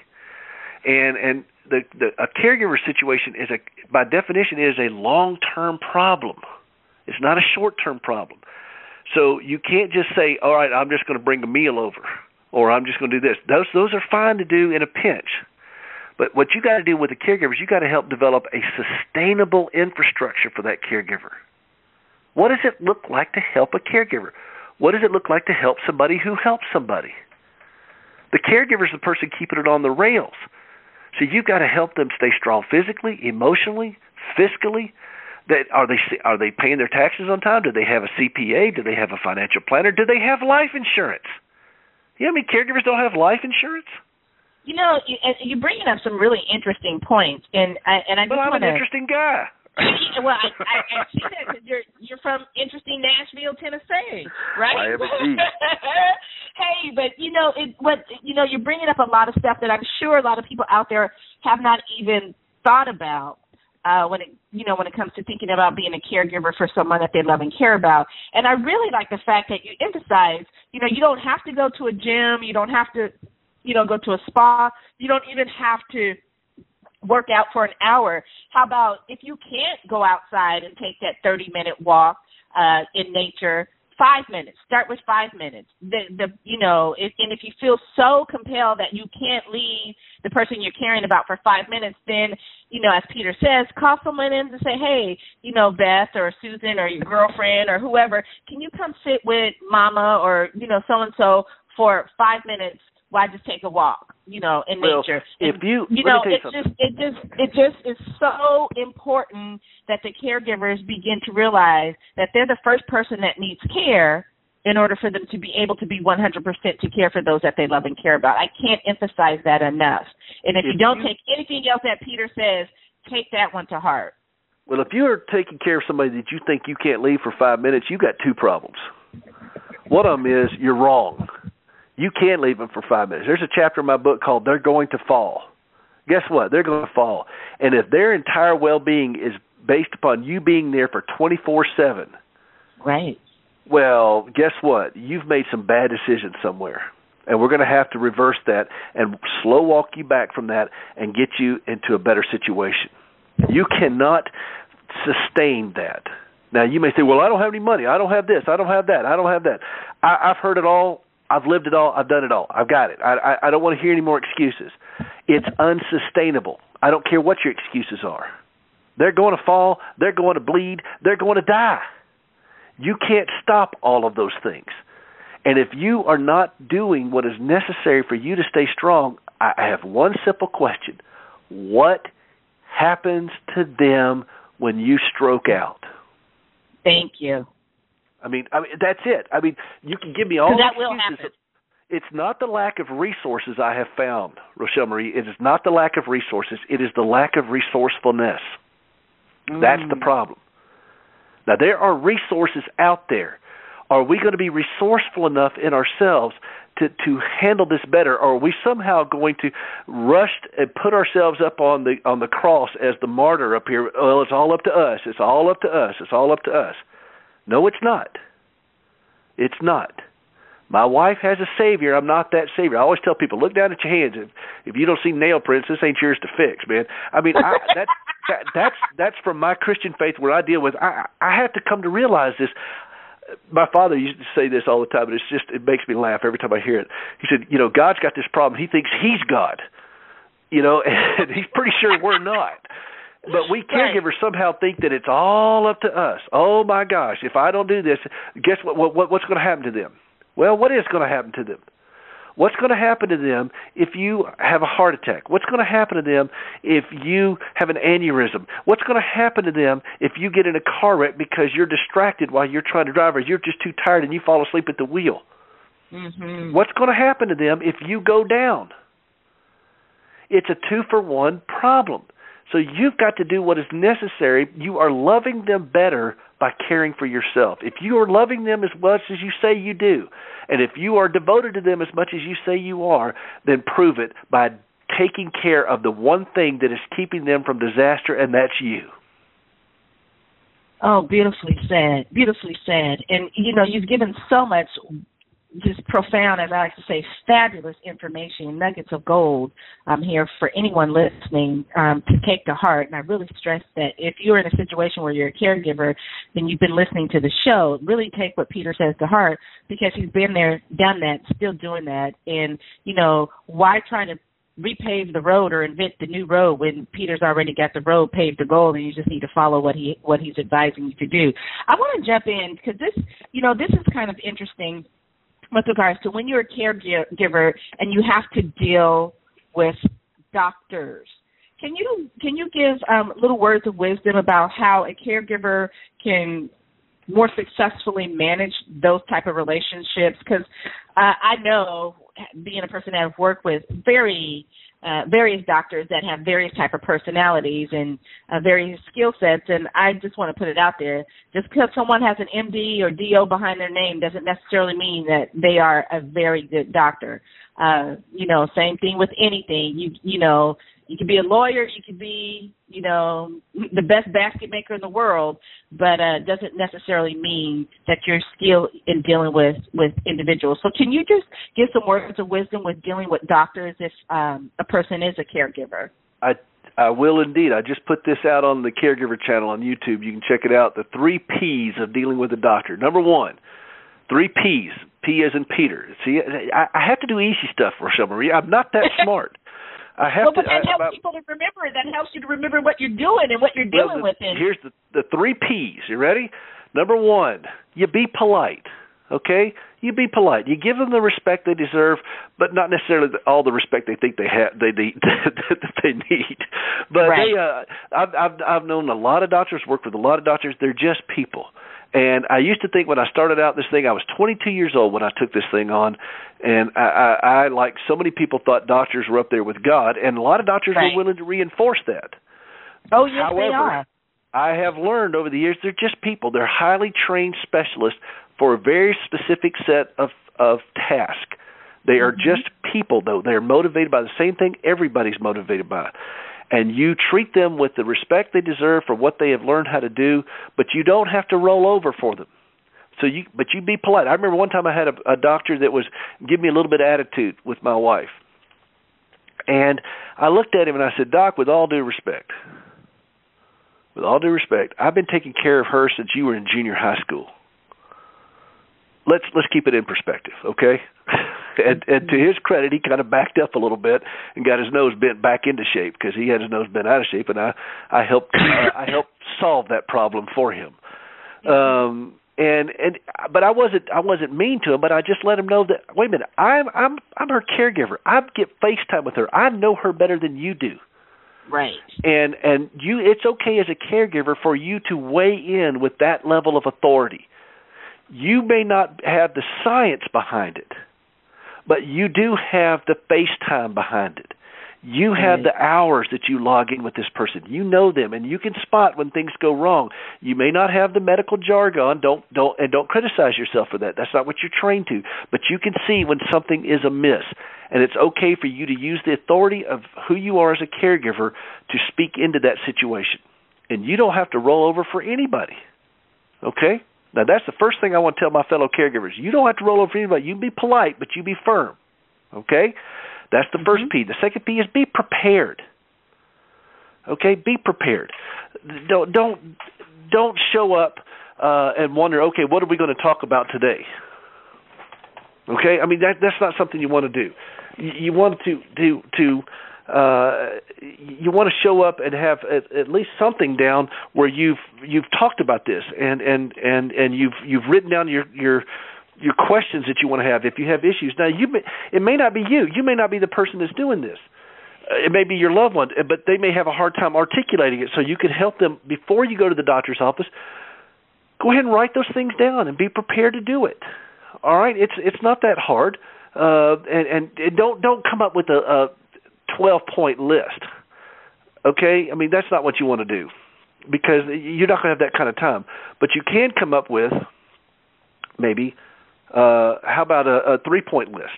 And a caregiver situation is by definition is a long-term problem. It's not a short-term problem. So you can't just say, all right, I'm just going to bring a meal over, or I'm just going to do this. Those are fine to do in a pinch. But what you got to do with the caregivers, you got to help develop a sustainable infrastructure for that caregiver. What does it look like to help a caregiver? What does it look like to help somebody who helps somebody? The caregiver is the person keeping it on the rails. So you've got to help them stay strong physically, emotionally, fiscally. Are they paying their taxes on time? Do they have a CPA? Do they have a financial planner? Do they have life insurance? You know how many caregivers don't have life insurance? You know, you're bringing up some really interesting points, and I just I'm want an interesting guy. Well, I see that because you're from interesting Nashville, Tennessee, right? I am indeed. Hey, but you're bringing up a lot of stuff that I'm sure a lot of people out there have not even thought about when it comes to thinking about being a caregiver for someone that they love and care about. And I really like the fact that you emphasize, you don't have to go to a gym, you don't have to, go to a spa, you don't even have to work out for an hour. How about if you can't go outside and take that 30-minute walk in nature, 5 minutes. Start with 5 minutes. And if you feel so compelled that you can't leave the person you're caring about for 5 minutes, then, as Peter says, call someone in to say, hey, Beth or Susan or your girlfriend or whoever, can you come sit with Mama or, so-and-so for 5 minutes while I just take a walk, in nature. If it just is so important that the caregivers begin to realize that they're the first person that needs care in order for them to be able to be 100% to care for those that they love and care about. I can't emphasize that enough. And if you don't take anything else that Peter says, take that one to heart. Well, if you're taking care of somebody that you think you can't leave for 5 minutes, you got two problems. One of them is you're wrong. You can leave them for 5 minutes. There's a chapter in my book called They're Going to Fall. Guess what? They're going to fall. And if their entire well-being is based upon you being there for 24/7, right. Well, guess what? You've made some bad decisions somewhere. And we're going to have to reverse that and slow walk you back from that and get you into a better situation. You cannot sustain that. Now, you may say, well, I don't have any money. I don't have this. I don't have that. I don't have that. I've heard it all. I've lived it all. I've done it all. I've got it. I don't want to hear any more excuses. It's unsustainable. I don't care what your excuses are. They're going to fall. They're going to bleed. They're going to die. You can't stop all of those things. And if you are not doing what is necessary for you to stay strong, I have one simple question. What happens to them when you stroke out? Thank you. I mean, that's it. I mean, you can give me all the excuses. Will happen. It's not the lack of resources I have found, Rochelle Marie. It is not the lack of resources. It is the lack of resourcefulness. That's the problem. Now, there are resources out there. Are we going to be resourceful enough in ourselves to handle this better, or are we somehow going to rush and put ourselves up on the cross as the martyr up here? Well, it's all up to us. It's all up to us. It's all up to us. No, it's not. It's not. My wife has a Savior. I'm not that Savior. I always tell people, look down at your hands. If you don't see nail prints, this ain't yours to fix, man. I mean, that's from my Christian faith where I deal with. I have to come to realize this. My father used to say this all the time, and it makes me laugh every time I hear it. He said, God's got this problem. He thinks he's God, and he's pretty sure we're not. But we caregivers somehow think that it's all up to us. Oh, my gosh, if I don't do this, guess what's going to happen to them? Well, what is going to happen to them? What's going to happen to them if you have a heart attack? What's going to happen to them if you have an aneurysm? What's going to happen to them if you get in a car wreck because you're distracted while you're trying to drive, or you're just too tired and you fall asleep at the wheel? Mm-hmm. What's going to happen to them if you go down? It's a 2-for-1 problem. So you've got to do what is necessary. You are loving them better by caring for yourself. If you are loving them as much as you say you do, and if you are devoted to them as much as you say you are, then prove it by taking care of the one thing that is keeping them from disaster, and that's you. Oh, beautifully said. Beautifully said. And, you've given so much just profound, as I like to say, fabulous information, nuggets of gold here for anyone listening to take to heart. And I really stress that if you're in a situation where you're a caregiver, then you've been listening to the show, really take what Peter says to heart, because he's been there, done that, still doing that. And, why try to repave the road or invent the new road when Peter's already got the road paved to goal, and you just need to follow what he's advising you to do. I want to jump in because this is kind of interesting with regards to when you're a caregiver and you have to deal with doctors. Can you give little words of wisdom about how a caregiver can more successfully manage those type of relationships? Because I know, being a person that I've worked with, various doctors that have various type of personalities and various skill sets, and I just want to put it out there. Just because someone has an MD or DO behind their name doesn't necessarily mean that they are a very good doctor. Same thing with anything. You can be a lawyer, you can be, the best basket maker in the world, but doesn't necessarily mean that you're skilled in dealing with individuals. So can you just give some words of wisdom with dealing with doctors if a person is a caregiver? I will indeed. I just put this out on the Caregiver channel on YouTube. You can check it out, the 3 Ps of dealing with a doctor. Number 1, 3 Ps, P as in Peter. See, I have to do easy stuff, Rochelle Marie. I'm not that smart. But that helps people to remember. That helps you to remember what you're doing and what you're dealing with. Here's the 3 Ps. You ready? Number 1, you be polite. Okay? You be polite. You give them the respect they deserve, but not necessarily all the respect they think they have. They need. But right. I've known a lot of doctors, worked with a lot of doctors. They're just people. And I used to think when I started out this thing, I was 22 years old when I took this thing on, and I like so many people, thought doctors were up there with God, and a lot of doctors were willing to reinforce that. Oh, yes, However, they are. I have learned over the years they're just people. They're highly trained specialists for a very specific set of tasks. They are just people, though. They're motivated by the same thing everybody's motivated by. And you treat them with the respect they deserve for what they have learned how to do, but you don't have to roll over for them. But you be polite. I remember one time I had a doctor that was giving me a little bit of attitude with my wife. And I looked at him and I said, Doc, with all due respect, I've been taking care of her since you were in junior high school. Let's keep it in perspective, okay? And to his credit, he kind of backed up a little bit and got his nose bent back into shape, because he had his nose bent out of shape, and I helped solve that problem for him. But I wasn't mean to him, but I just let him know that, wait a minute, I'm her caregiver. I get FaceTime with her. I know her better than you do. Right. And it's okay as a caregiver for you to weigh in with that level of authority. You may not have the science behind it, but you do have the FaceTime behind it. You have the hours that you log in with this person. You know them, and you can spot when things go wrong. You may not have the medical jargon. Don't criticize yourself for that. That's not what you're trained to. But you can see when something is amiss, and it's okay for you to use the authority of who you are as a caregiver to speak into that situation. And you don't have to roll over for anybody. Okay? Now, that's the first thing I want to tell my fellow caregivers. You don't have to roll over for anybody. You be polite, but you be firm. Okay? That's the first P. The second P is be prepared. Okay? Be prepared. Don't show up and wonder, okay, what are we going to talk about today? Okay? I mean, that's not something you want to do. You want you want to show up and have at least something down where you've talked about this and you've written down your questions that you want to have if you have issues. Now, it may not be you. You may not be the person that's doing this. It may be your loved one, but they may have a hard time articulating it, so you can help them before you go to the doctor's office. Go ahead and write those things down and be prepared to do it. All right? It's not that hard. And don't come up with a 12-point list. Okay? I mean, that's not what you want to do, because you're not going to have that kind of time. But you can come up with maybe, how about a 3-point list?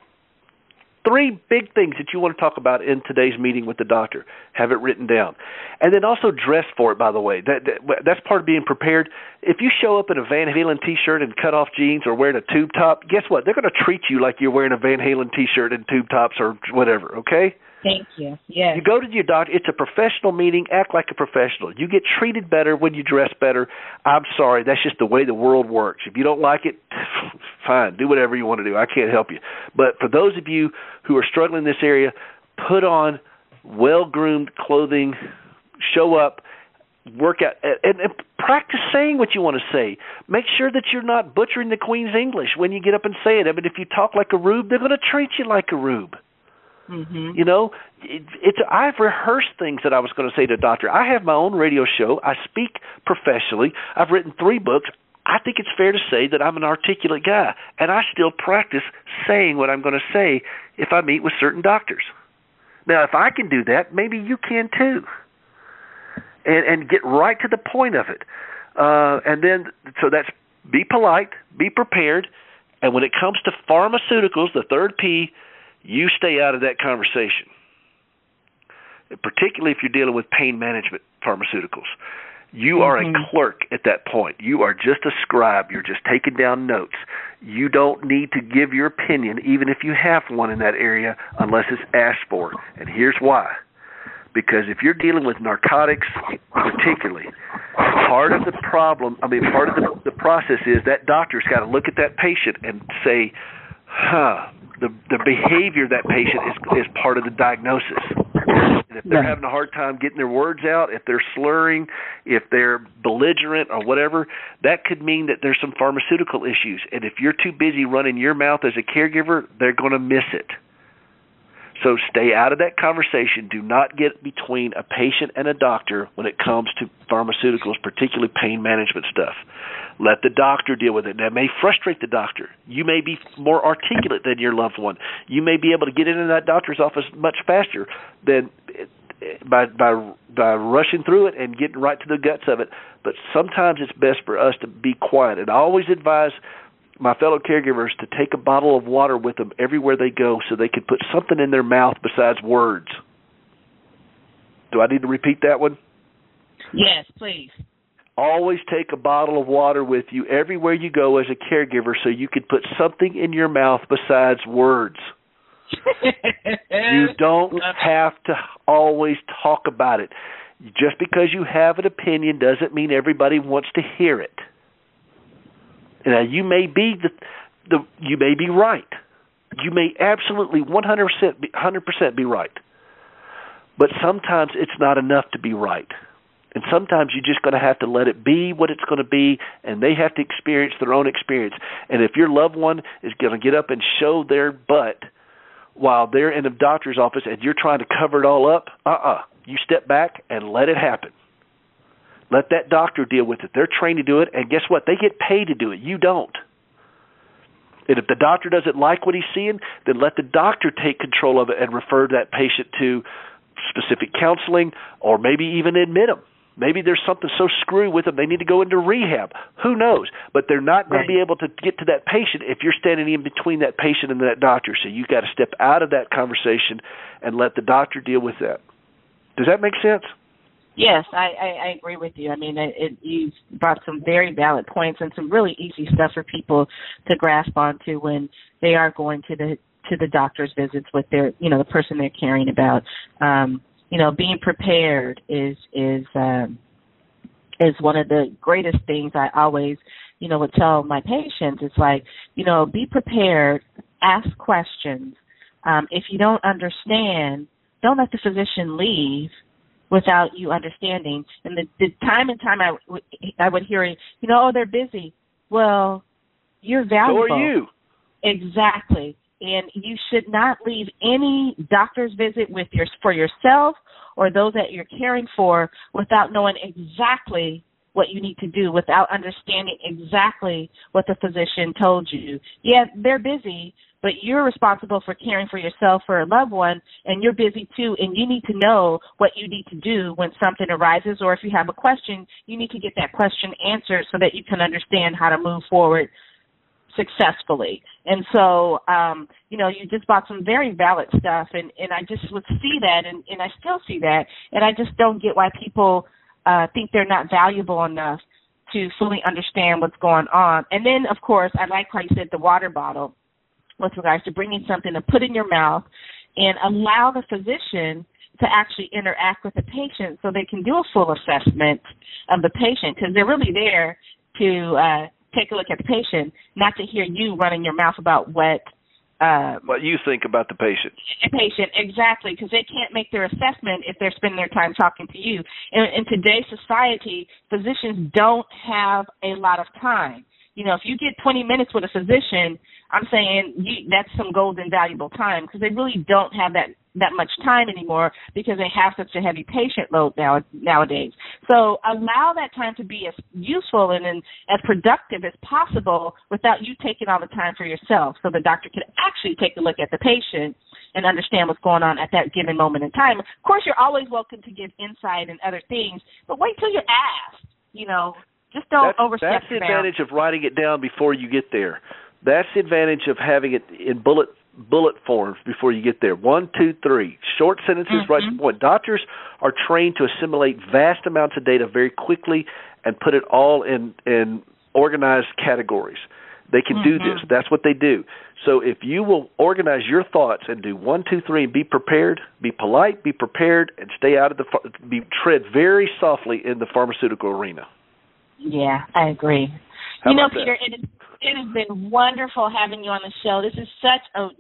3 big things that you want to talk about in today's meeting with the doctor. Have it written down. And then also dress for it, by the way. That's part of being prepared. If you show up in a Van Halen T-shirt and cut-off jeans or wearing a tube top, guess what? They're going to treat you like you're wearing a Van Halen T-shirt and tube tops or whatever, okay? Thank you. Yes. You go to your doctor. It's a professional meeting. Act like a professional. You get treated better when you dress better. I'm sorry. That's just the way the world works. If you don't like it, fine. Do whatever you want to do. I can't help you. But for those of you who are struggling in this area, put on well-groomed clothing, show up, work out, and practice saying what you want to say. Make sure that you're not butchering the Queen's English when you get up and say it. I mean, if you talk like a rube, they're going to treat you like a rube. Mm-hmm. You know, I've rehearsed things that I was going to say to a doctor. I have my own radio show. I speak professionally. I've written 3 books. I think it's fair to say that I'm an articulate guy, and I still practice saying what I'm going to say if I meet with certain doctors. Now, if I can do that, maybe you can too, and get right to the point of it. And then, so that's be polite, be prepared, and when it comes to pharmaceuticals, the 3rd P, you stay out of that conversation, particularly if you're dealing with pain management pharmaceuticals. You are a clerk at that point. You are just a scribe. You're just taking down notes. You don't need to give your opinion, even if you have one in that area, unless it's asked for. And here's why. Because if you're dealing with narcotics particularly, part of the problem, part of the process is that doctor's got to look at that patient and say, the behavior of that patient is part of the diagnosis. And if they're having a hard time getting their words out, if they're slurring, if they're belligerent or whatever, that could mean that there's some pharmaceutical issues. And if you're too busy running your mouth as a caregiver, they're going to miss it. So stay out of that conversation. Do not get between a patient and a doctor when it comes to pharmaceuticals, particularly pain management stuff. Let the doctor deal with it. That may frustrate the doctor. You may be more articulate than your loved one. You may be able to get into that doctor's office much faster than by rushing through it and getting right to the guts of it. But sometimes it's best for us to be quiet. And I always advise my fellow caregivers to take a bottle of water with them everywhere they go so they can put something in their mouth besides words. Do I need to repeat that one? Yes, please. Always take a bottle of water with you everywhere you go as a caregiver so you can put something in your mouth besides words. You don't have to always talk about it. Just because you have an opinion doesn't mean everybody wants to hear it. Now, you may be you may be right. You may absolutely 100% be right. But sometimes it's not enough to be right. And sometimes you're just going to have to let it be what it's going to be, and they have to experience their own experience. And if your loved one is going to get up and show their butt while they're in a doctor's office and you're trying to cover it all up, you step back and let it happen. Let that doctor deal with it. They're trained to do it, and guess what? They get paid to do it. You don't. And if the doctor doesn't like what he's seeing, then let the doctor take control of it and refer that patient to specific counseling or maybe even admit them. Maybe there's something so screwy with them they need to go into rehab. Who knows? But they're not going to be able to get to that patient if you're standing in between that patient and that doctor. So you've got to step out of that conversation and let the doctor deal with that. Does that make sense? Yes, I agree with you. I mean, you've brought some very valid points and some really easy stuff for people to grasp onto when they are going to the doctor's visits with their, the person they're caring about. Being prepared is one of the greatest things I always, would tell my patients. It's like, be prepared, ask questions. If you don't understand, don't let the physician leave without you understanding. And the time and time I would hear, they're busy. Well, you're valuable. So are you. Exactly. And you should not leave any doctor's visit for yourself or those that you're caring for without knowing exactly what you need to do, without understanding exactly what the physician told you. Yeah, they're busy, but you're responsible for caring for yourself or a loved one, and you're busy too, and you need to know what you need to do when something arises, or if you have a question, you need to get that question answered so that you can understand how to move forward successfully. And so, you just brought some very valid stuff, and I just would see that, and I still see that, and I just don't get why people think they're not valuable enough to fully understand what's going on. And then, of course, I like how you said the water bottle with regards to bringing something to put in your mouth and allow the physician to actually interact with the patient so they can do a full assessment of the patient, because they're really there to take a look at the patient, not to hear you running your mouth about what you think about the patient. Exactly, because they can't make their assessment if they're spending their time talking to you. In today's society, physicians don't have a lot of time. If you get 20 minutes with a physician, I'm saying that's some golden, valuable time, because they really don't have that much time anymore because they have such a heavy patient load nowadays. So allow that time to be as useful and as productive as possible without you taking all the time for yourself, so the doctor can actually take a look at the patient and understand what's going on at that given moment in time. Of course, you're always welcome to give insight and other things, but wait till you're asked, Just don't overstep That's the advantage of writing it down before you get there. That's the advantage of having it in bullet forms before you get there. 1, 2, 3. Short sentences, right to the point. Doctors are trained to assimilate vast amounts of data very quickly and put it all in organized categories. They can do this. That's what they do. So if you will organize your thoughts and do 1, 2, 3 and be prepared, be polite, be prepared, and stay out of tread very softly in the pharmaceutical arena. Yeah, I agree. Peter, it has been wonderful having you on the show. This is such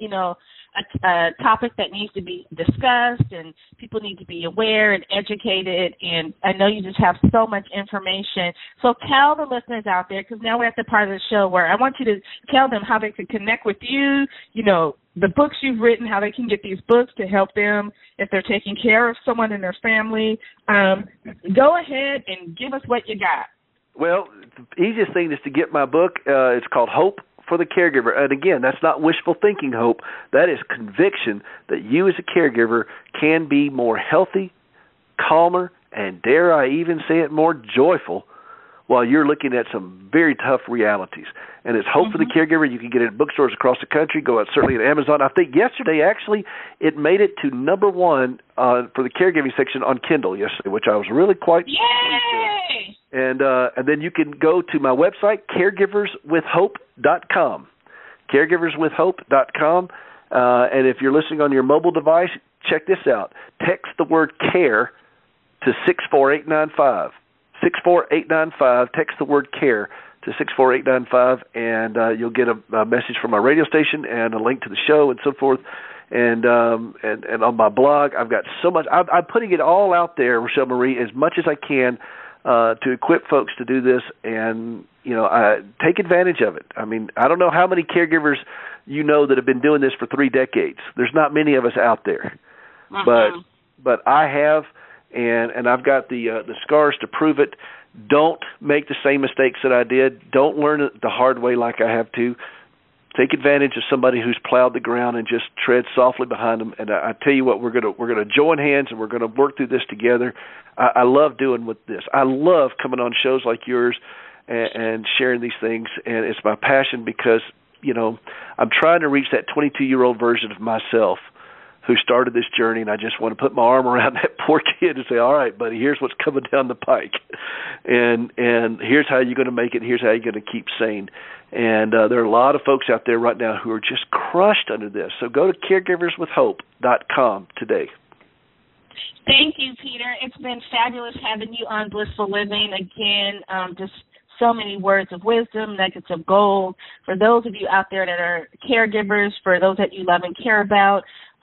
a topic that needs to be discussed, and people need to be aware and educated, and I know you just have so much information. So tell the listeners out there, because now we're at the part of the show where I want you to tell them how they can connect with you, the books you've written, how they can get these books to help them if they're taking care of someone in their family. Go ahead and give us what you got. Well, the easiest thing is to get my book. It's called Hope for the Caregiver. And again, that's not wishful thinking hope. That is conviction that you as a caregiver can be more healthy, calmer, and dare I even say it, more joyful while you're looking at some very tough realities. And it's Hope for the Caregiver. You can get it at bookstores across the country. Go out certainly at Amazon. I think yesterday, actually, it made it to number one for the caregiving section on Kindle yesterday, which I was really quite pleased with. And then you can go to my website, caregiverswithhope.com. Caregiverswithhope.com. And if you're listening on your mobile device, check this out. Text the word CARE to 64895. 64895. Text the word CARE to 64895, and you'll get a message from my radio station and a link to the show and so forth. And on my blog, I've got so much. I'm putting it all out there, Rochelle Marie, as much as I can to equip folks to do this, and take advantage of it. I mean, I don't know how many caregivers you know that have been doing this for 3 decades. There's not many of us out there, but I have. And I've got the scars to prove it. Don't make the same mistakes that I did. Don't learn it the hard way like I have to. Take advantage of somebody who's plowed the ground and just tread softly behind them. And I tell you what, we're gonna join hands and we're gonna work through this together. I love doing with this. I love coming on shows like yours and sharing these things. And it's my passion because I'm trying to reach that 22-year-old version of myself who started this journey, and I just want to put my arm around that poor kid and say, all right, buddy, here's what's coming down the pike, and here's how you're going to make it, here's how you're going to keep sane. And there are a lot of folks out there right now who are just crushed under this. So go to caregiverswithhope.com today. Thank you, Peter. It's been fabulous having you on Blissful Living. Again, just so many words of wisdom, nuggets of gold. For those of you out there that are caregivers, for those that you love and care about,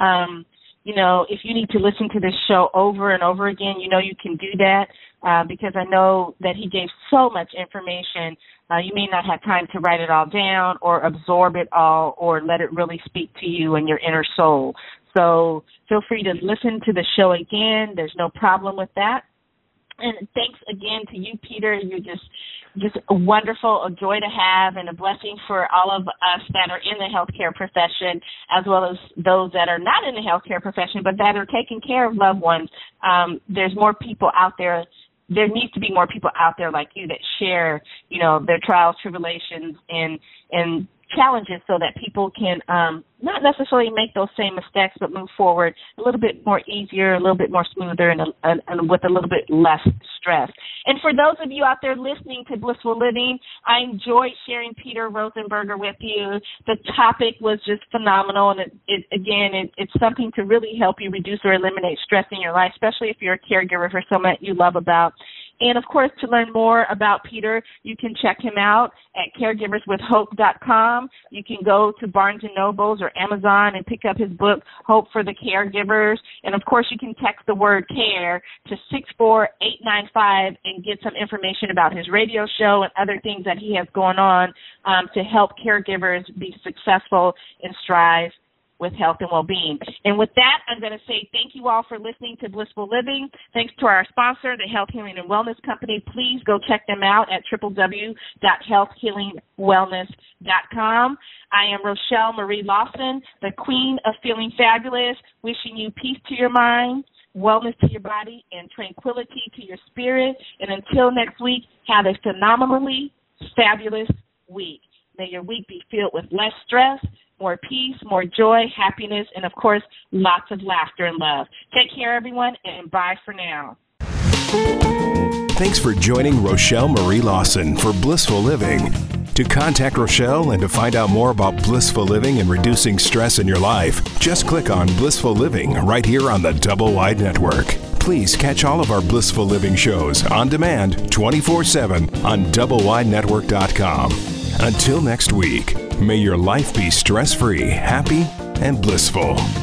if you need to listen to this show over and over again, you can do that because I know that he gave so much information. You may not have time to write it all down or absorb it all or let it really speak to you and your inner soul. So feel free to listen to the show again. There's no problem with that. And thanks again to you, Peter. You're just wonderful, a joy to have, and a blessing for all of us that are in the healthcare profession, as well as those that are not in the healthcare profession, but that are taking care of loved ones. There's more people out there. There needs to be more people out there like you that share, their trials, tribulations, and challenges so that people can not necessarily make those same mistakes, but move forward a little bit more easier, a little bit more smoother, and with a little bit less stress. And for those of you out there listening to Blissful Living, I enjoyed sharing Peter Rosenberger with you. The topic was just phenomenal, and it's something to really help you reduce or eliminate stress in your life, especially if you're a caregiver for someone that you love about. And, of course, to learn more about Peter, you can check him out at caregiverswithhope.com. You can go to Barnes & Nobles or Amazon and pick up his book, Hope for the Caregivers. And, of course, you can text the word CARE to 64895 and get some information about his radio show and other things that he has going on to help caregivers be successful and strive with health and well-being. And with that, I'm going to say thank you all for listening to Blissful Living. Thanks to our sponsor, the Health Healing and Wellness Company. Please go check them out at www.healthhealingwellness.com. I am Rochelle Marie Lawson, the Queen of Feeling Fabulous, wishing you peace to your mind, wellness to your body, and tranquility to your spirit. And until next week, have a phenomenally fabulous week. May your week be filled with less stress, more peace, more joy, happiness, and, of course, lots of laughter and love. Take care, everyone, and bye for now. Thanks for joining Rochelle Marie Lawson for Blissful Living. To contact Rochelle and to find out more about Blissful Living and reducing stress in your life, just click on Blissful Living right here on the Double Wide Network. Please catch all of our Blissful Living shows on demand 24/7 on doublewidenetwork.com. Until next week, may your life be stress-free, happy, and blissful.